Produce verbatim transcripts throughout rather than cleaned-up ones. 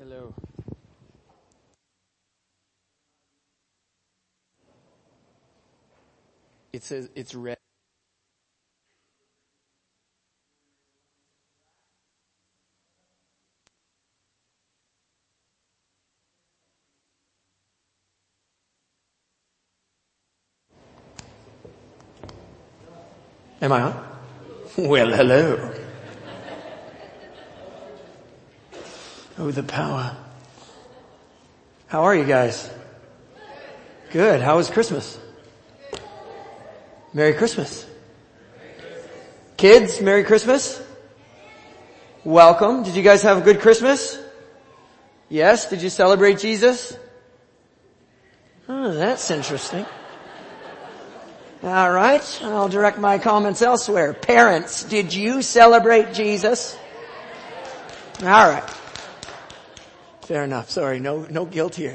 Hello. It says it's red. Am I on? Well, hello. Oh, the power. How are you guys? Good. How was Christmas? Merry Christmas. Kids, Merry Christmas. Welcome. Did you guys have a good Christmas? Yes? Did you celebrate Jesus? Oh, that's interesting. All right. I'll direct my comments elsewhere. Parents, did you celebrate Jesus? All right. Fair enough. Sorry. No, no guilt here.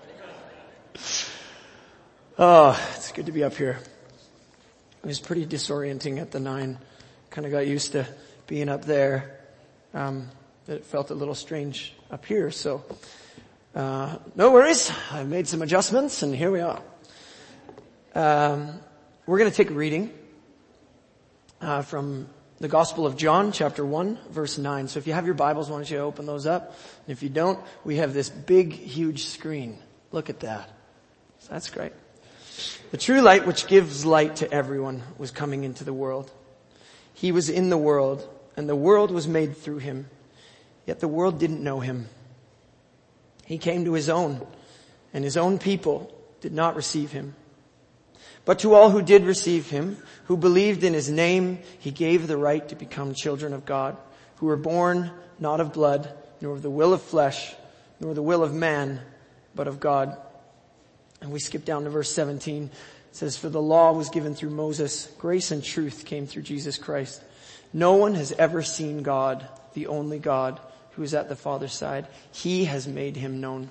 Oh, it's good to be up here. It was pretty disorienting at the nine. Kind of got used to being up there. Um, it felt a little strange up here. So, uh, no worries. I made some adjustments and here we are. Um, we're going to take a reading, uh, from the Gospel of John, chapter one, verse nine. So if you have your Bibles, why don't you open those up? And if you don't, we have this big, huge screen. Look at that. So that's great. The true light which gives light to everyone was coming into the world. He was in the world, and the world was made through him. Yet the world didn't know him. He came to his own, and his own people did not receive him. But to all who did receive him, who believed in his name, he gave the right to become children of God, who were born not of blood, nor of the will of flesh, nor the will of man, but of God. And we skip down to verse seventeen. It says, for the law was given through Moses. Grace and truth came through Jesus Christ. No one has ever seen God, the only God, who is at the Father's side. He has made him known.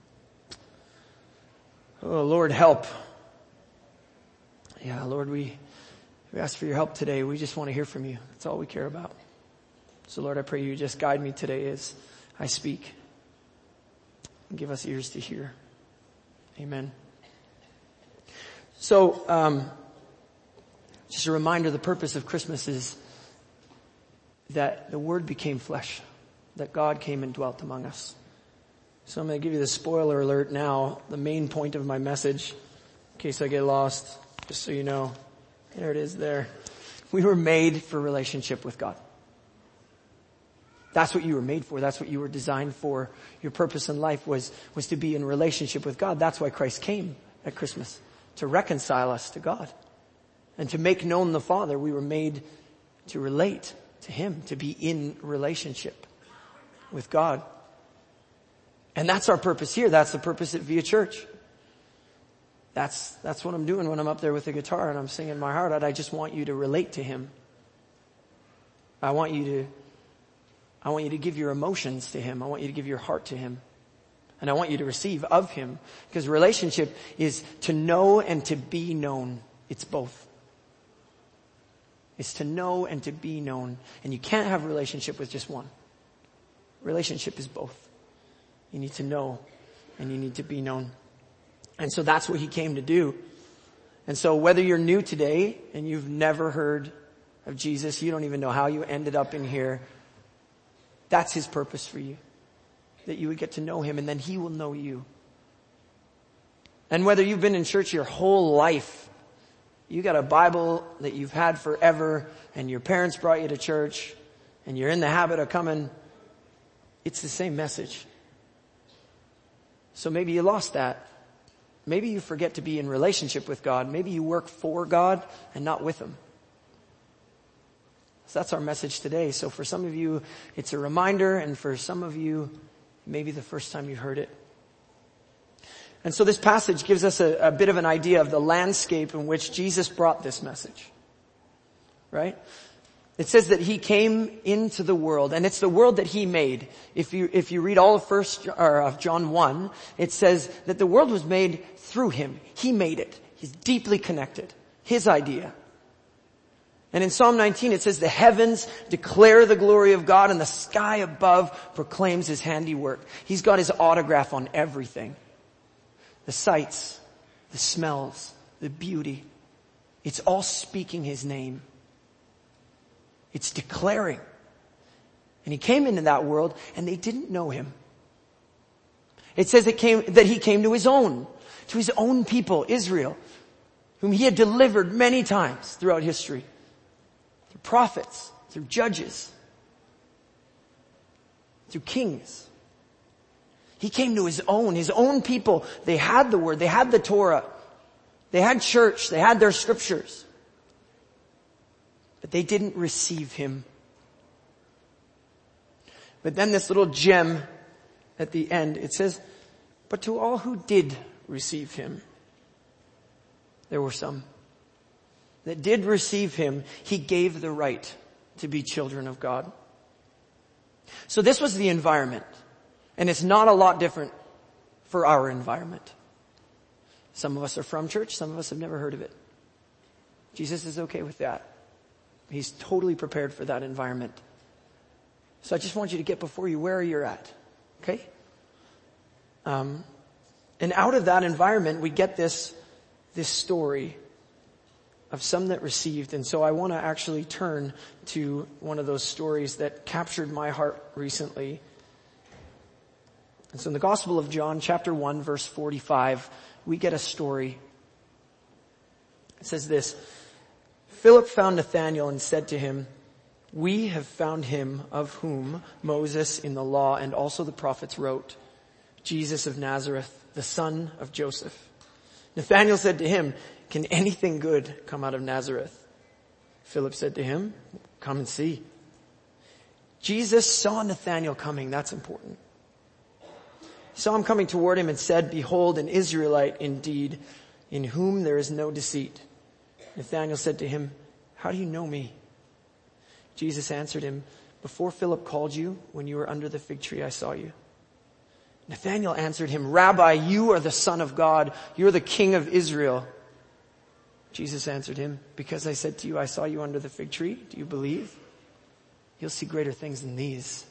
Oh, Lord, help. Yeah, Lord, we, we ask for your help today. We just want to hear from you. That's all we care about. So, Lord, I pray you just guide me today as I speak. And give us ears to hear. Amen. So, um, just a reminder, the purpose of Christmas is that the Word became flesh, that God came and dwelt among us. So I'm going to give you the spoiler alert now, the main point of my message, in case I get lost, just so you know. There it is there. We were made for relationship with God. That's what you were made for. That's what you were designed for. Your purpose in life was, was to be in relationship with God. That's why Christ came at Christmas, to reconcile us to God and to make known the Father. We were made to relate to him, to be in relationship with God. And that's our purpose here. That's the purpose at Via Church. That's, that's what I'm doing when I'm up there with the guitar and I'm singing my heart out. I just want you to relate to him. I want you to, I want you to give your emotions to him. I want you to give your heart to him. And I want you to receive of him. Because relationship is to know and to be known. It's both. It's to know and to be known. And you can't have a relationship with just one. Relationship is both. You need to know and you need to be known. And so that's what he came to do. And so whether you're new today and you've never heard of Jesus, you don't even know how you ended up in here, that's his purpose for you. That you would get to know him and then he will know you. And whether you've been in church your whole life, you got a Bible that you've had forever and your parents brought you to church and you're in the habit of coming, it's the same message. So maybe you lost that. Maybe you forget to be in relationship with God. Maybe you work for God and not with him. So that's our message today. So for some of you, it's a reminder, and for some of you, maybe the first time you heard it. And so this passage gives us a, a bit of an idea of the landscape in which Jesus brought this message. Right? It says that he came into the world, and it's the world that he made. If you, if you read all of first, or of John one, it says that the world was made through him. He made it. He's deeply connected. His idea. And in Psalm nineteen it says, the heavens declare the glory of God and the sky above proclaims his handiwork. He's got his autograph on everything. The sights, the smells, the beauty. It's all speaking his name. It's declaring. And he came into that world and they didn't know him. It says it came, that he came to his own, to his own people, Israel, whom he had delivered many times throughout history. Through prophets, through judges, through kings. He came to his own, his own people. They had the word, they had the Torah, they had church, they had their scriptures. But they didn't receive him. But then this little gem at the end, it says, but to all who did receive him, there were some that did receive him, he gave the right to be children of God. So this was the environment. And it's not a lot different for our environment. Some of us are from church, some of us have never heard of it. Jesus is okay with that. He's totally prepared for that environment. So I just want you to get before you where you're at. Okay? Um, and out of that environment, we get this, this story of some that received. And so I want to actually turn to one of those stories that captured my heart recently. And so in the Gospel of John, chapter one, verse forty-five, we get a story. It says this, Philip found Nathanael and said to him, we have found him of whom Moses in the law and also the prophets wrote, Jesus of Nazareth, the son of Joseph. Nathanael said to him, can anything good come out of Nazareth? Philip said to him, come and see. Jesus saw Nathanael coming. That's important. He saw him coming toward him and said, behold, an Israelite indeed, in whom there is no deceit. Nathanael said to him, how do you know me? Jesus answered him, before Philip called you, when you were under the fig tree, I saw you. Nathanael answered him, Rabbi, you are the Son of God. You're the King of Israel. Jesus answered him, because I said to you, I saw you under the fig tree. Do you believe? You'll see greater things than these.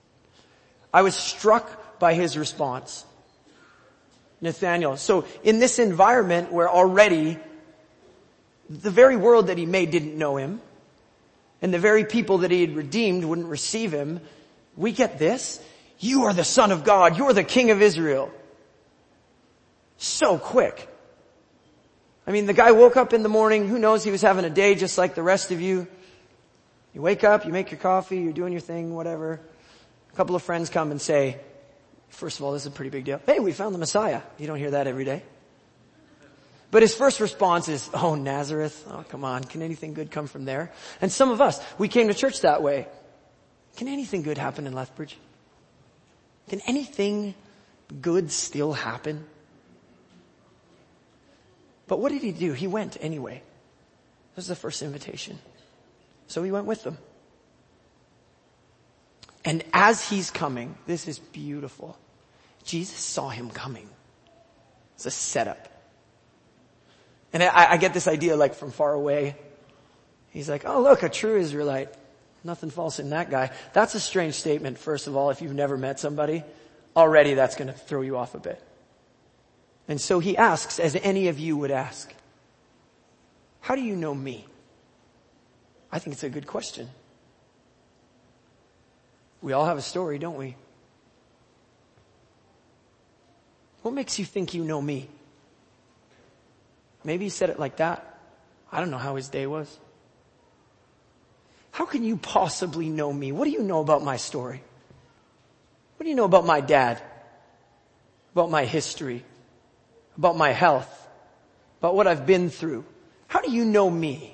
I was struck by his response. Nathanael. So in this environment where already the very world that he made didn't know him, and the very people that he had redeemed wouldn't receive him, we get this. You are the Son of God. You're the King of Israel. So quick. I mean, the guy woke up in the morning. Who knows? He was having a day just like the rest of you. You wake up, you make your coffee, you're doing your thing, whatever. A couple of friends come and say, first of all, this is a pretty big deal. Hey, we found the Messiah. You don't hear that every day. But his first response is, oh, Nazareth. Oh, come on. Can anything good come from there? And some of us, we came to church that way. Can anything good happen in Lethbridge? Can anything good still happen? But what did he do? He went anyway. This was the first invitation. So he went with them. And as he's coming, this is beautiful. Jesus saw him coming. It's a setup. And I, I get this idea like from far away. He's like, oh look, a true Israelite. Nothing false in that guy. That's a strange statement, first of all, if you've never met somebody. Already that's going to throw you off a bit. And so he asks, as any of you would ask, how do you know me? I think it's a good question. We all have a story, don't we? What makes you think you know me? Maybe he said it like that. I don't know how his day was. How can you possibly know me? What do you know about my story? What do you know about my dad? About my history? About my health? About what I've been through? How do you know me?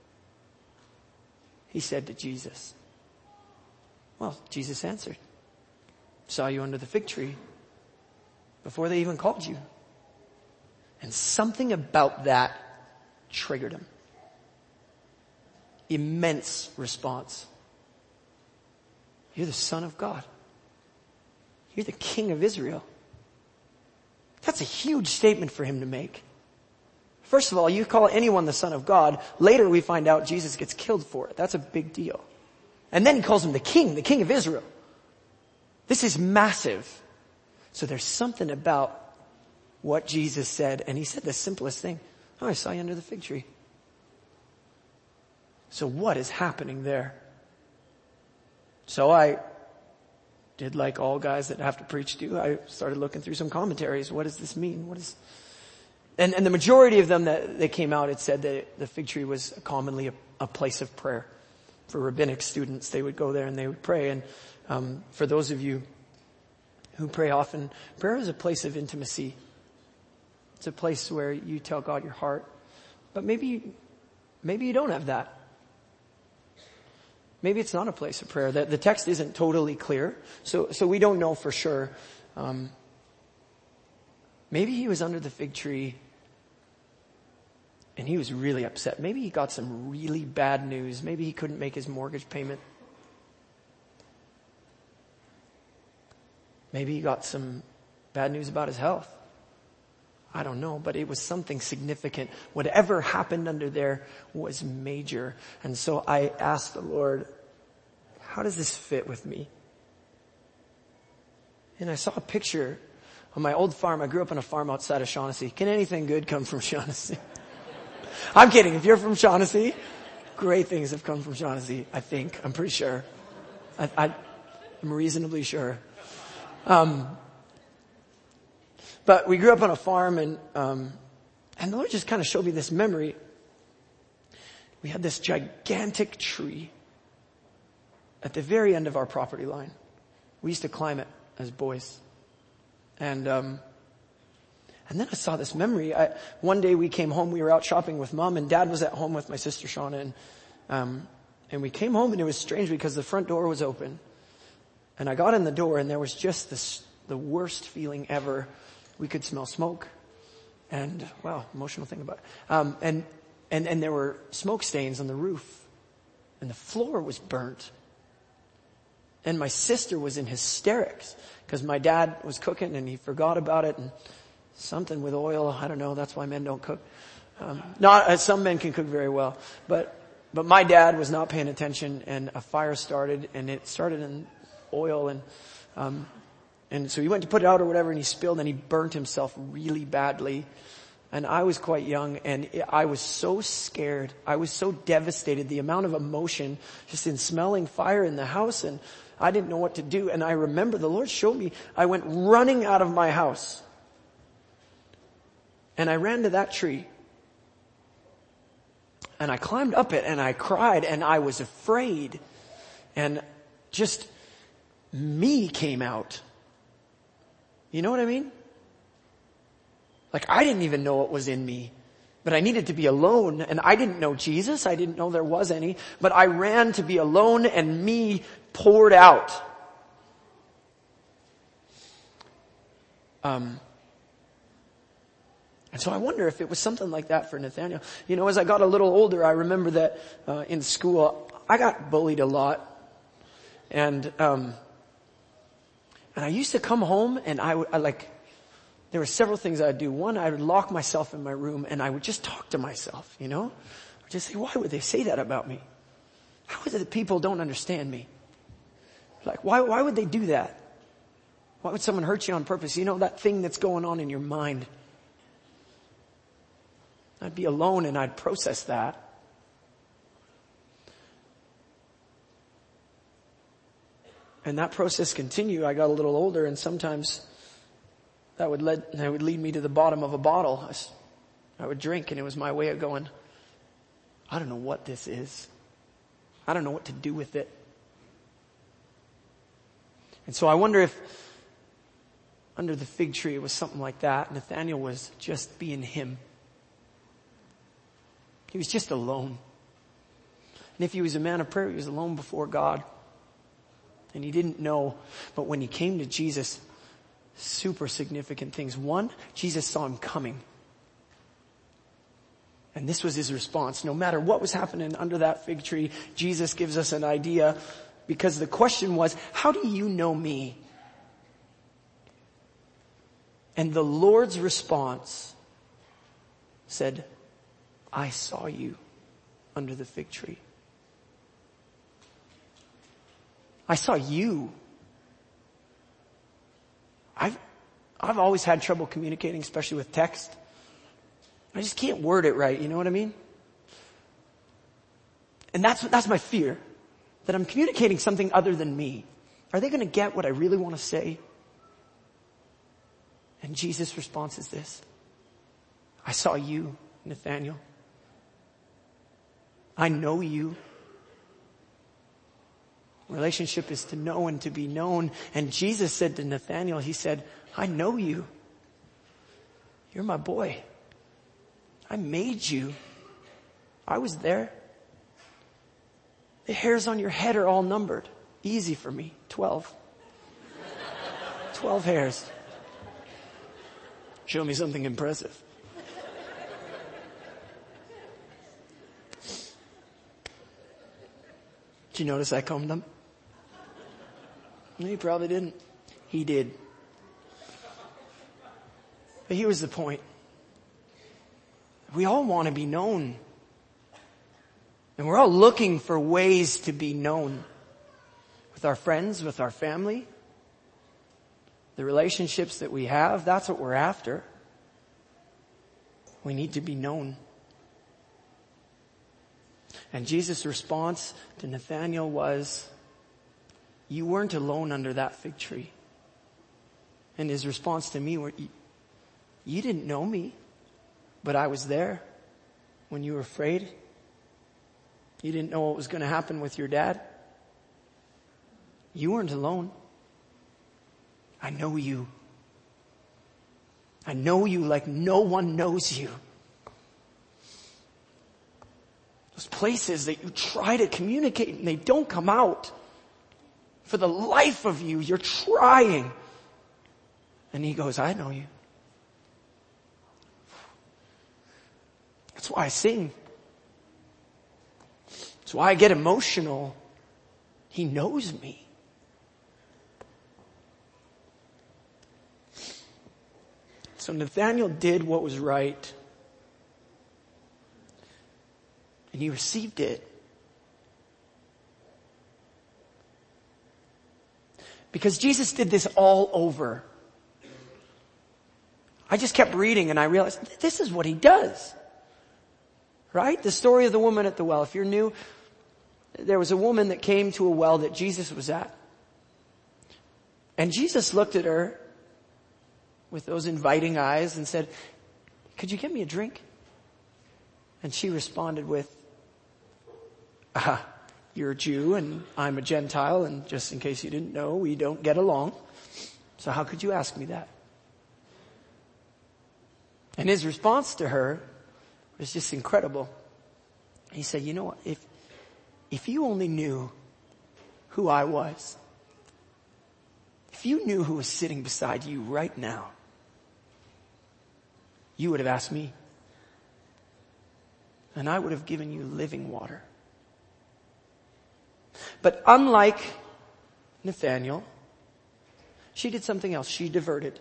He said to Jesus. Well, Jesus answered. Saw you under the fig tree before they even called you. And something about that triggered him. Immense response. You're the Son of God. You're the King of Israel. That's a huge statement for him to make. First of all, you call anyone the Son of God. Later we find out Jesus gets killed for it. That's a big deal. And then he calls him the King, the King of Israel. This is massive. So there's something about what Jesus said. And he said the simplest thing. Oh, I saw you under the fig tree. So what is happening there? So I did like all guys that have to preach do. I started looking through some commentaries. What does this mean? What is... And, and the majority of them that they came out, it said that the fig tree was commonly a, a place of prayer. For rabbinic students, they would go there and they would pray. And um, for those of you who pray often, prayer is a place of intimacy. It's a place where you tell God your heart. But maybe, maybe you don't have that. Maybe it's not a place of prayer. The, the text isn't totally clear, so so we don't know for sure. Um, maybe he was under the fig tree and he was really upset. Maybe he got some really bad news. Maybe he couldn't make his mortgage payment. Maybe he got some bad news about his health. I don't know, but it was something significant. Whatever happened under there was major. And so I asked the Lord, how does this fit with me? And I saw a picture on my old farm. I grew up on a farm outside of Shaughnessy. Can anything good come from Shaughnessy? I'm kidding. If you're from Shaughnessy, great things have come from Shaughnessy, I think. I'm pretty sure. I, I, I'm reasonably sure. Um, But we grew up on a farm, and um, and the Lord just kind of showed me this memory. We had this gigantic tree at the very end of our property line. We used to climb it as boys. And um, and then I saw this memory. I, one day we came home. We were out shopping with Mom, and Dad was at home with my sister Shauna. And, um, and we came home, and it was strange because the front door was open. And I got in the door, and there was just this the worst feeling ever. We could smell smoke, and wow, emotional thing about it. Um, and and and there were smoke stains on the roof, and the floor was burnt. And my sister was in hysterics because my dad was cooking and he forgot about it, and something with oil. I don't know. That's why men don't cook. Um, not uh, some men can cook very well, but but my dad was not paying attention, and a fire started, and it started in oil and. Um, And so he went to put it out or whatever, and he spilled, and he burnt himself really badly. And I was quite young, and I was so scared. I was so devastated. The amount of emotion just in smelling fire in the house, and I didn't know what to do. And I remember the Lord showed me, I went running out of my house. And I ran to that tree. And I climbed up it, and I cried, and I was afraid. And just me came out. You know what I mean? Like, I didn't even know what was in me, but I needed to be alone, and I didn't know Jesus. I didn't know there was any, but I ran to be alone, and me poured out. Um, and so I wonder if it was something like that for Nathaniel. You know, as I got a little older, I remember that uh, in school, I got bullied a lot, and um And I used to come home, and I would, I like, there were several things I'd do. One, I would lock myself in my room, and I would just talk to myself, you know? I would just say, why would they say that about me? How is it that people don't understand me? Like, why, why would they do that? Why would someone hurt you on purpose? You know, that thing that's going on in your mind. I'd be alone, and I'd process that. And that process continued. I got a little older, and sometimes that would lead, that would lead me to the bottom of a bottle. I, I would drink, and it was my way of going, I don't know what this is. I don't know what to do with it. And so I wonder if under the fig tree it was something like that. Nathaniel was just being him. He was just alone. And if he was a man of prayer, he was alone before God. And he didn't know, but when he came to Jesus, super significant things. One, Jesus saw him coming. And this was his response. No matter what was happening under that fig tree, Jesus gives us an idea, because the question was, how do you know me? And the Lord's response said, I saw you under the fig tree. I saw you. I've, I've always had trouble communicating, especially with text. I just can't word it right, you know what I mean? And that's, that's my fear, that I'm communicating something other than me. Are they going to get what I really want to say? And Jesus' response is this: I saw you, Nathanael. I know you. Relationship is to know and to be known. And Jesus said to Nathanael, he said, I know you. You're my boy. I made you. I was there. The hairs on your head are all numbered. Easy for me. Twelve. Twelve hairs. Show me something impressive. Did you notice I combed them? No, you probably didn't. He did. But here was the point. We all want to be known. And we're all looking for ways to be known. With our friends, with our family. The relationships that we have, that's what we're after. We need to be known. And Jesus' response to Nathanael was, you weren't alone under that fig tree. And his response to me was, you didn't know me, but I was there when you were afraid. You didn't know what was going to happen with your dad. You weren't alone. I know you. I know you like no one knows you. Those places that you try to communicate and they don't come out. For the life of you, you're trying. And he goes, I know you. That's why I sing. That's why I get emotional. He knows me. So Nathanael did what was right. And he received it. Because Jesus did this all over. I just kept reading and I realized this is what he does. Right? The story of the woman at the well. If you're new, there was a woman that came to a well that Jesus was at. And Jesus looked at her with those inviting eyes and said, could you get me a drink? And she responded with, ah, you're a Jew and I'm a Gentile, and just in case you didn't know, we don't get along. So how could you ask me that? And his response to her was just incredible. He said, you know what, if, if you only knew who I was, if you knew who was sitting beside you right now, you would have asked me. And I would have given you living water. But unlike Nathanael, she did something else. She diverted.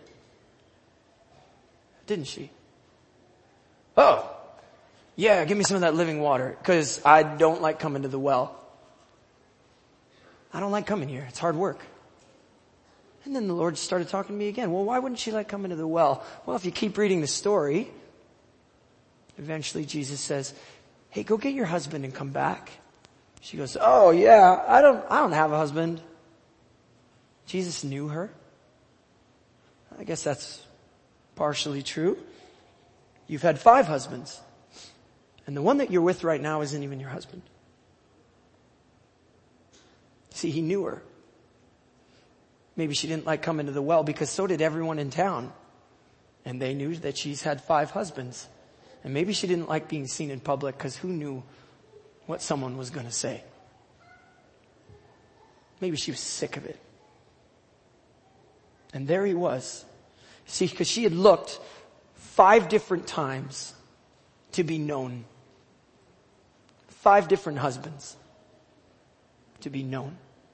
Didn't she? Oh, yeah, give me some of that living water, because I don't like coming to the well. I don't like coming here. It's hard work. And then the Lord started talking to me again. Well, why wouldn't she like coming to the well? Well, if you keep reading the story, eventually Jesus says, hey, go get your husband and come back. She goes, oh yeah, I don't, I don't have a husband. Jesus knew her. I guess that's partially true. You've had five husbands. And the one that you're with right now isn't even your husband. See, he knew her. Maybe she didn't like coming to the well because so did everyone in town. And they knew that she's had five husbands. And maybe she didn't like being seen in public because who knew what someone was going to say. Maybe she was sick of it. And there he was. See, because she had looked five different times to be known. Five different husbands to be known.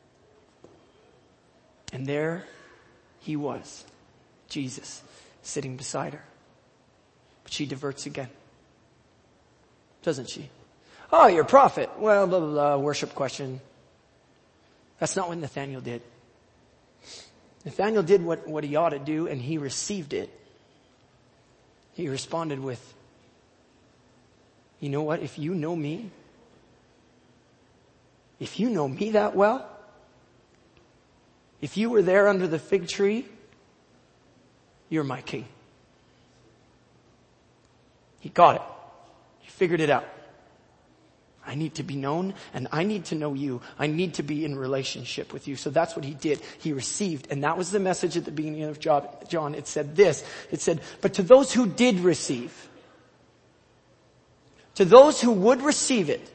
And there he was, Jesus, sitting beside her. But she diverts again. doesn't she? Oh, you're a prophet. Well, blah, blah, blah, worship question. That's not what Nathanael did. Nathanael did what, what he ought to do, and he received it. He responded with, you know what? If you know me, if you know me that well, if you were there under the fig tree, you're my king. He got it. He figured it out. I need to be known, and I need to know you. I need to be in relationship with you. So that's what he did. He received. And that was the message at the beginning of John. It said this. It said, but to those who did receive, to those who would receive it,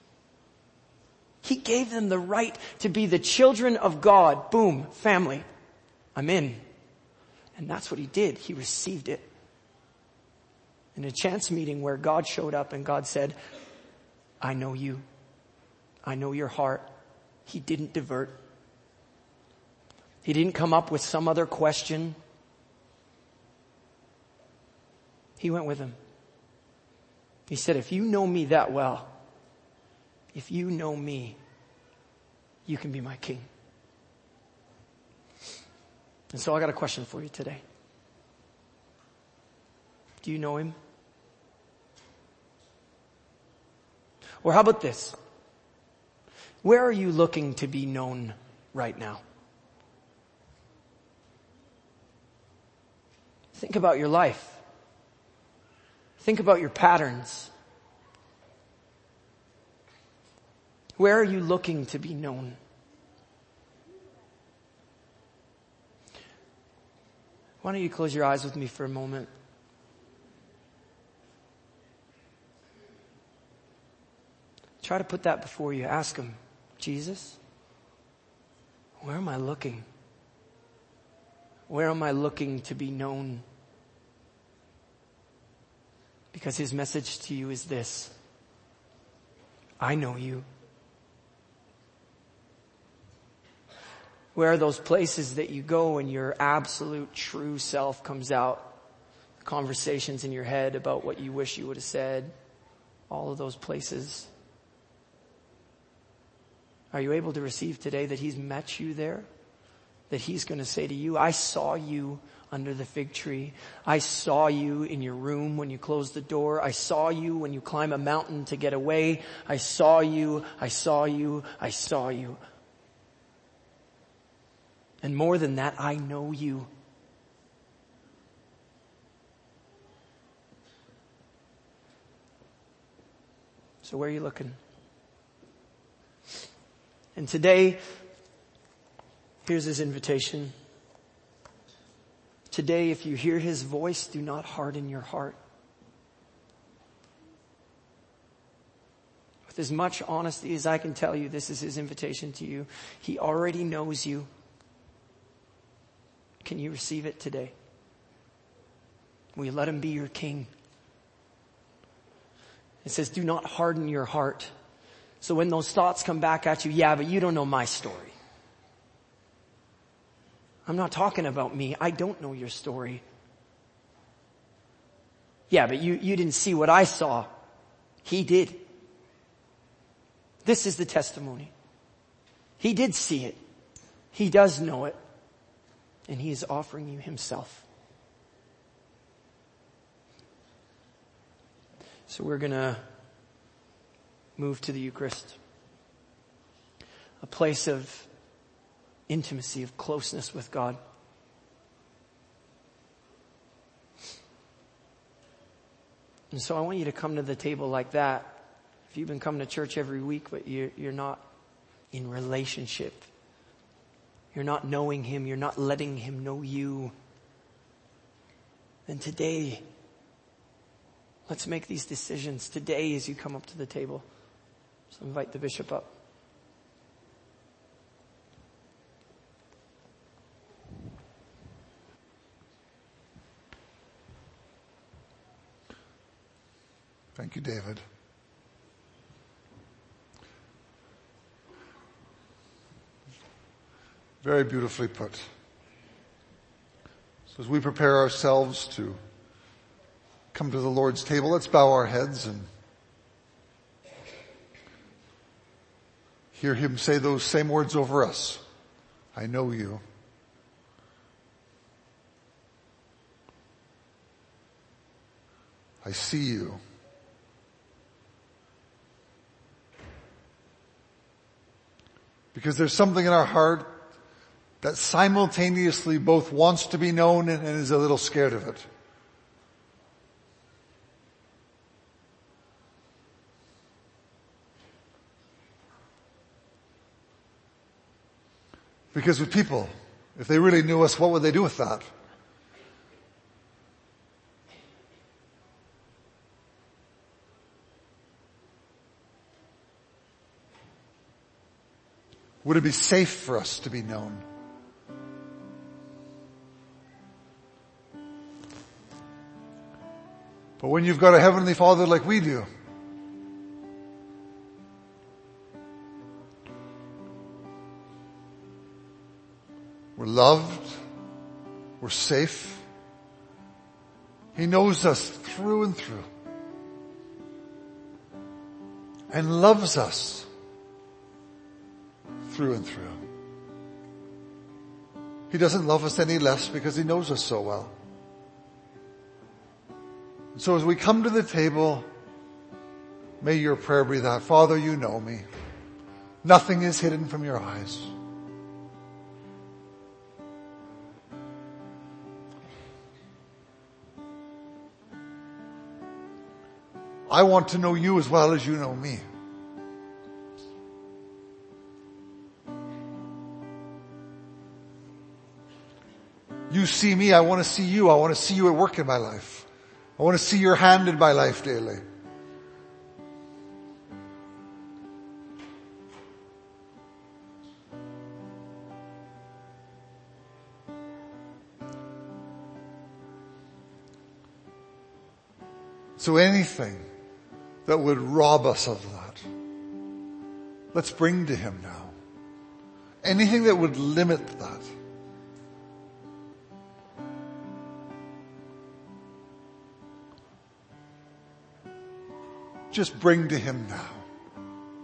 he gave them the right to be the children of God. Boom, family. I'm in. And that's what he did. He received it. In a chance meeting where God showed up and God said, I know you. I know your heart. He didn't divert. He didn't come up with some other question. He went with him. He said, if you know me that well, if you know me, you can be my king. And so I got a question for you today. Do you know him? Or how about this? Where are you looking to be known right now? Think about your life. Think about your patterns. Where are you looking to be known? Why don't you close your eyes with me for a moment? Try to put that before you. Ask him, Jesus, where am I looking? Where am I looking to be known? Because his message to you is this: I know you. Where are those places that you go and your absolute true self comes out? Conversations in your head about what you wish you would have said. All of those places. Are you able to receive today that he's met you there? That he's going to say to you, I saw you under the fig tree. I saw you in your room when you closed the door. I saw you when you climb a mountain to get away. I saw you, I saw you, I saw you. And more than that, I know you. So where are you looking? And today, here's his invitation. Today, if you hear his voice, do not harden your heart. With as much honesty as I can tell you, this is his invitation to you. He already knows you. Can you receive it today? Will you let him be your king? It says, do not harden your heart. So when those thoughts come back at you, yeah, but you don't know my story. I'm not talking about me. I don't know your story. Yeah, but you, you didn't see what I saw. He did. This is the testimony. He did see it. He does know it. And he is offering you himself. So we're going to move to the Eucharist. A place of intimacy, of closeness with God. And so I want you to come to the table like that. If you've been coming to church every week, but you're, you're not in relationship, you're not knowing him, you're not letting him know you, then today, let's make these decisions today as you come up to the table. So invite the bishop up. Thank you, David. Very beautifully put. So as we prepare ourselves to come to the Lord's table, let's bow our heads and hear him say those same words over us. I know you. I see you. Because there's something in our heart that simultaneously both wants to be known and is a little scared of it. Because with people, if they really knew us, what would they do with that? Would it be safe for us to be known? But when you've got a Heavenly Father like we do, we're loved, we're safe. He knows us through and through and loves us through and through. He doesn't love us any less because he knows us so well. So as we come to the table, may your prayer be that, Father, you know me. Nothing is hidden from your eyes. I want to know you as well as you know me. You see me, I want to see you. I want to see you at work in my life. I want to see your hand in my life daily. So anything that would rob us of that, let's bring to him now. Anything that would limit that, just bring to him now.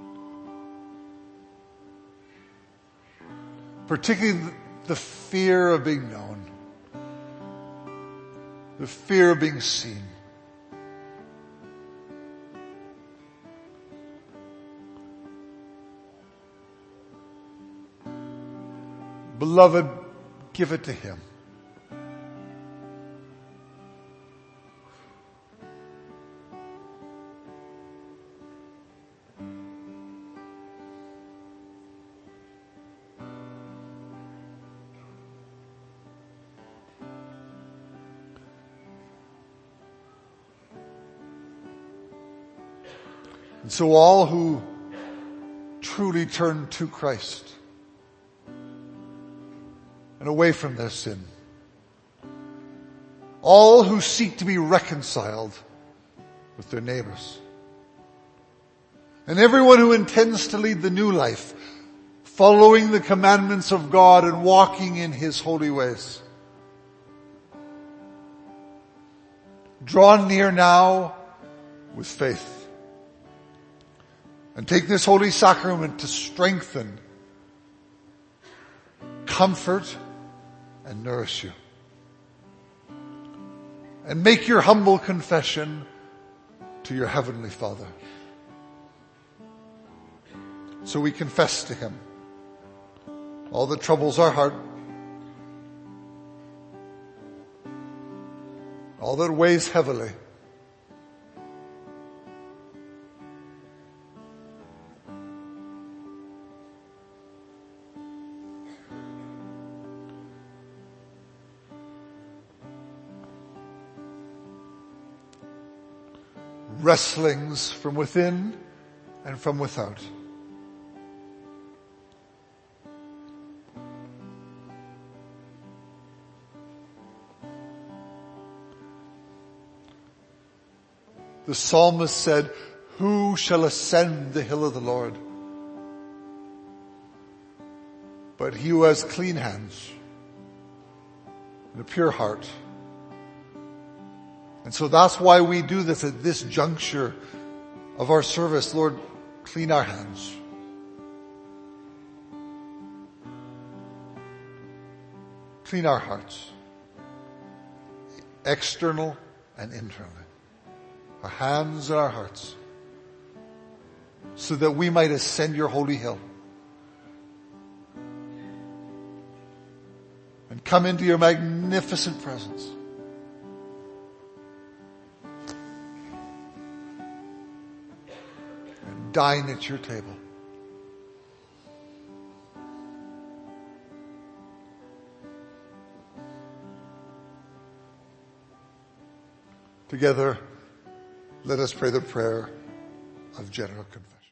Particularly the fear of being known, the fear of being seen. Beloved, give it to him. And so all who truly turn to Christ and away from their sin, all who seek to be reconciled with their neighbors, and everyone who intends to lead the new life, following the commandments of God and walking in his holy ways, draw near now with faith. And take this holy sacrament to strengthen, comfort, and nourish you. And make your humble confession to your Heavenly Father. So we confess to him all that troubles our heart, all that weighs heavily, wrestlings from within and from without. The psalmist said, "Who shall ascend the hill of the Lord? But he who has clean hands and a pure heart." And so that's why we do this at this juncture of our service. Lord, clean our hands. clean our hearts, external and internally, our hands and our hearts, so that we might ascend your holy hill and come into your magnificent presence. And dine at your table. Together, let us pray the prayer of general confession.